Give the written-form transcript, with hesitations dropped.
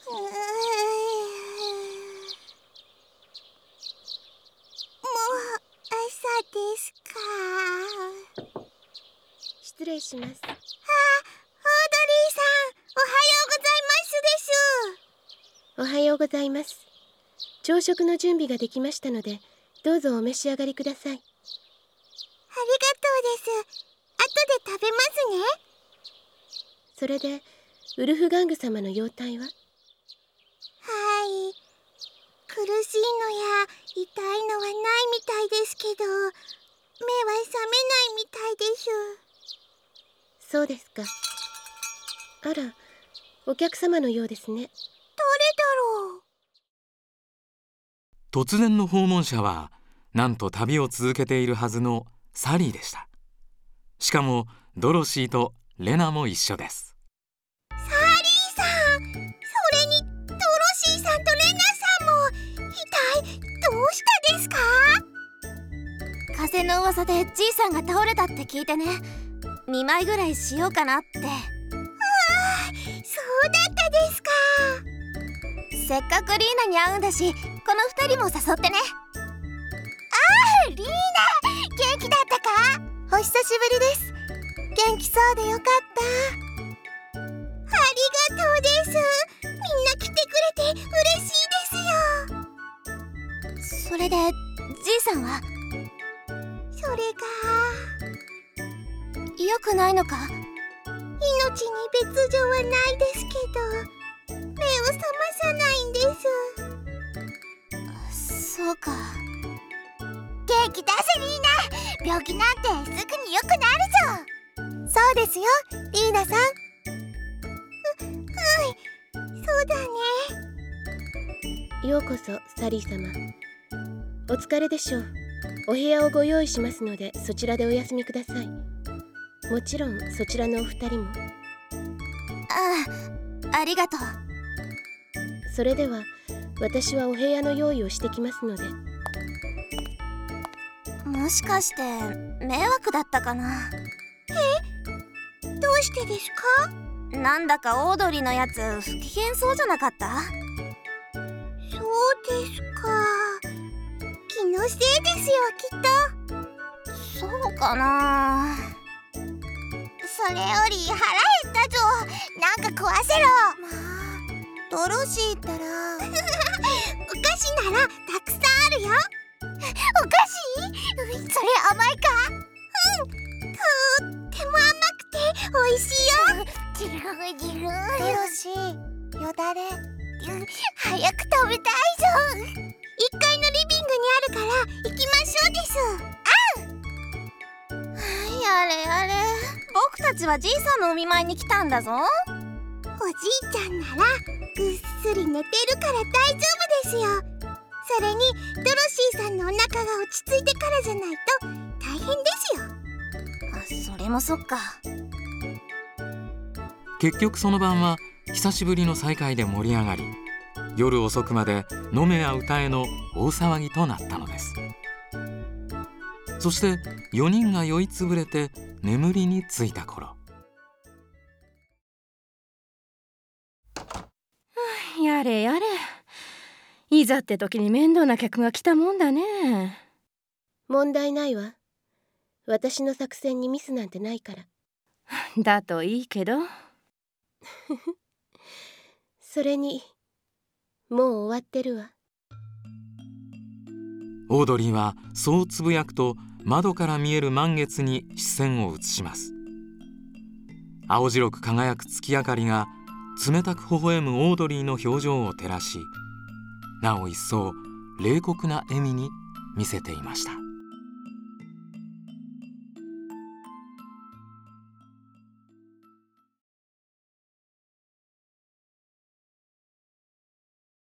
朝ですか。 失礼します。 オードリーさん、おはようございますです。 おはようございます。朝食の準備ができましたので、どうぞお召し上がりください。 ありがとうです。後で食べますね。 それで、ウルフガング様の容体は？ はい、苦しいのや痛いのはないみたいですけど、目は覚めないみたいです。 そうですか。あら、お客様のようですね。 誰だろう。 突然の訪問者は、なんと旅を続けているはずのサリーでした。しかもドロシーとレナも一緒です。 サリーさん、それにドロシーさんとレナさんも。一体どうしたですか？ 風の噂でじいさんが倒れたって聞いてね、見舞いぐらいしようかなって。 そうだったですか。 せっかくリーナに会うんだし、この2人も誘ってね。 リーナ、元気だったか？お久しぶりです。元気そうでよかった。ありがとうです。みんな来てくれて嬉しいですよ。 それでじいさんは？ それが良くないのか？ 命に別状はないですけど、目を覚まさないんです。 そうか。 元気出せリーナ。病気なんてすぐに良くなるぞ。そうですよ、リーナさん。はい、そうだね。 ようこそ、サリー様。お疲れでしょう。お部屋をご用意しますので、そちらでお休みください。もちろんそちらのお二人も。 ありがとう。 それでは私はお部屋の用意をしてきますので。 もしかして迷惑だったかな？ どうしてですか？ なんだかオードリーのやつ不機嫌そうじゃなかった？ そうですか。気のせいですよ、きっと。 そうかな。 それより腹減ったぞ。なんか食わせろ。ドロシーったらお菓子ならたくさんあるよ。お菓子？それ甘いか？とっても甘くて美味しいよ。ドロシー、よだれ。早く食べたいぞ。1階のリビングにあるから行きましょうです。 やれやれ、僕たちはじいさんのお見舞いに来たんだぞ。 おじいちゃんならぐっすり寝てるから大丈夫ですよ。それにドロシーさんのお腹が落ち着いてからじゃないと大変ですよ。 それもそっか。 結局その晩は久しぶりの再会で盛り上がり、夜遅くまで飲めや歌えの大騒ぎとなったのです。そして4人が酔いつぶれて眠りについた頃、 やれやれ、いざって時に面倒な客が来たもんだね。 問題ないわ。私の作戦にミスなんてないから。 だといいけど。 それにもう終わってるわ。 オードリーはそうつぶやくと、窓から見える満月に視線を移します。青白く輝く月明かりが冷たく微笑むオードリーの表情を照らし、なお一層冷酷な笑みに見せていました。